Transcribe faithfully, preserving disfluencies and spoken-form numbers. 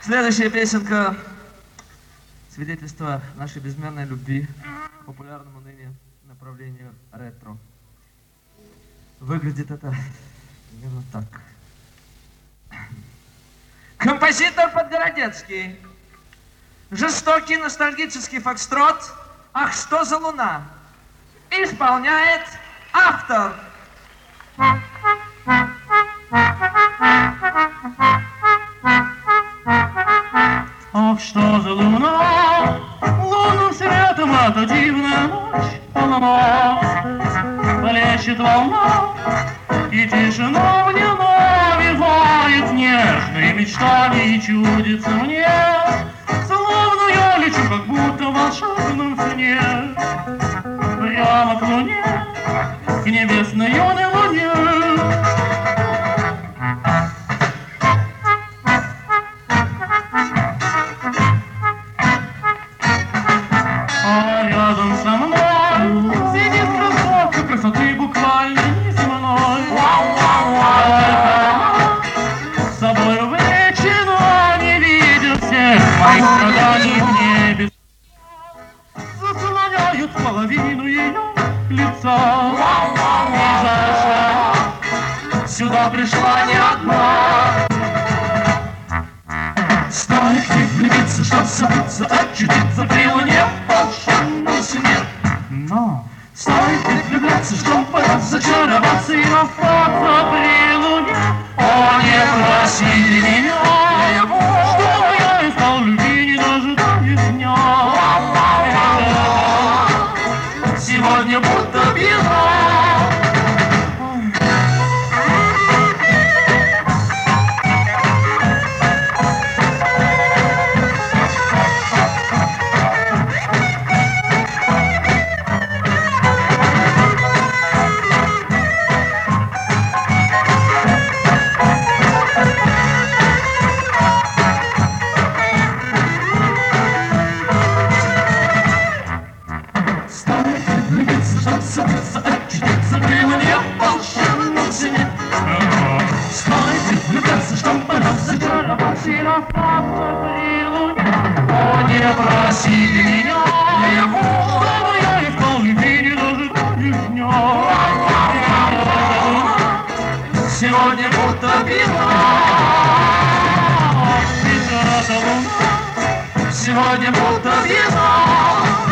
Следующая песенка — свидетельство нашей безмерной любви к популярному ныне направлению ретро. Выглядит это примерно так. Композитор Подгородецкий. Жестокий ностальгический фокстрот «Ах, что за луна» исполняет автор. Ах, что за луна, лунным светом эта дивная ночь полномастность, плещет волна, и тишина мне навевает нежные мечтания, и чудится мне, словно я лечу, как будто в волшебном сне, прямо к луне, к небесной юной луне. А рядом со мной сидит красотка, красоты буквально неземной. С собой увлечена, не видя всех моих страданий в небе. Заслоняют половину ее лица. И сюда пришла не одна. Стоит ли влюбиться, чтоб забыться, очутиться при луне в волшебном сне? Но стоит ли влюбляться, чтоб разочароваться и расстаться при луне? О, не проси меня, чтобы я искал любви, не дожидаясь дня. Сегодня будто беда. Очутиться при луне в волшебном сне. Стоит ли влюбляться, чтобы разочароваться и расстаться при луне? О, не проси меня, чтобы я искал любви, не дожидаясь дня. Сегодня будто беда. Ведь это луна. Сегодня будто беда.